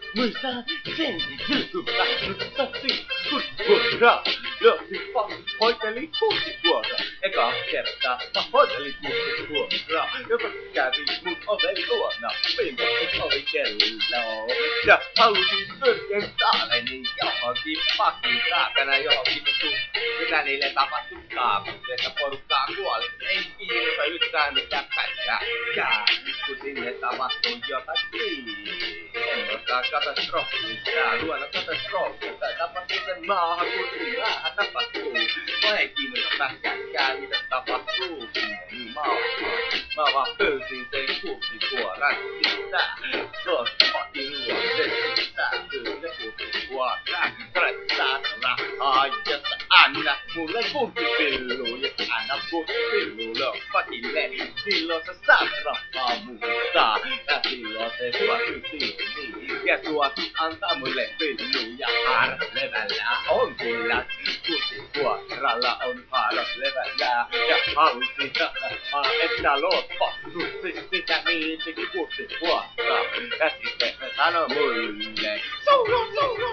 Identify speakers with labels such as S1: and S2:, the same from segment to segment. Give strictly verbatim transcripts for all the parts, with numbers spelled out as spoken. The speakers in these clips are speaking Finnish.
S1: Muista sen kylpylä, nyt satti kurkkuraa. Löysi hoiteli kuusivuora. Eka kertaa mä hoitelin kuusivuoraa. Joka kävi mun oven luona. Viimeiset ovi kello. Ja halusin pyrkien taaleni johonkin pakin saatana johonkin vittu. Mitä niille tapahtukaan, kun että porukkaa kuoli. Ei kiinnosta yhtään mitään pätkääkään. Kun sinne tapahtuu jotakin. Semmoista katastrofista, luonnon katastrofista. Tapahtuu sen maahan, kun maahan tapahtuu. Mä ei kiinnosta pätkääkään, mitä tapahtuu. Niin mä oon, mä vaan pöysin sen kuusivuoran sitä. Sos fucking luonteesta, pyysin se kuusivuoran. Olet saat rahaa, jos anna mulle kuusipillu. Jos anna kuusipillu loppakille, silloin sä saat rahaa muuta. Ja silloin se suosi niin. Ja suosi antaa mulle pillu. Ja haaras levällä on kyllä. Kuusivuoralla on haaras levällä. Ja halusin sanoa, että loppastu sitä niitikin kuusivuotta. Ja sitten se sanoi mulle. Souro, souro!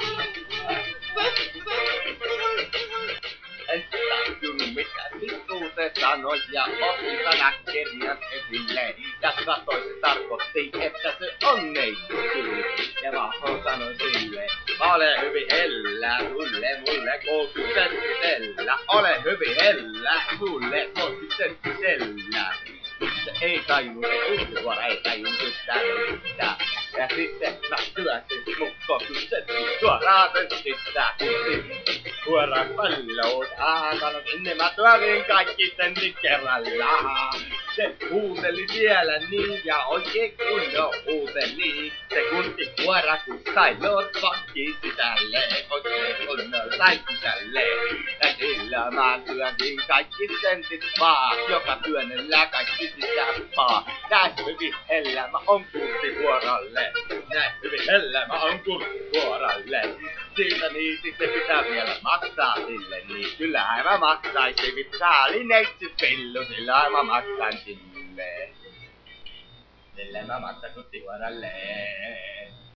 S1: En tajunnut mitä vittu se sanoi ja otti sanat kirjat esille. Ja katsoi se tarkoitti, että se on neitty. Ja mä sanoin sille, ole hyvin hellä, sulle mulle kolmekymmentä. Ole hyvin hellä, sulle kolmekymmentä. Se ei tajunnut, se kuusivuora ei tajunnut yhtään mitään. Ja sitten mä syösin mun kolmekymmentä suoraan sitä suoraan palloon. Sanon sinne mä tuorin kaikki sentin kerrallaan. Se huuteli vielä niin ja oikein kunnon huuteli. Se kuusivuora kun sai lotpakki sisälle. Oikein kunnon sai sisälle. Ja sillä mä syötin kaikki sentit vaan. Joka työnnellä kaikki sisään vaan. Näin hyvin elämä on kuusivuoralle. Näin hyvin elämä on kuusivuoralle. Siitä niin sitten pitää vielä maksaa sille niin. Kyllähän mä maksaisin vitsaali neitsypillu. Silloin mä maksan sille. Sille mä maksan kuusivuoralle.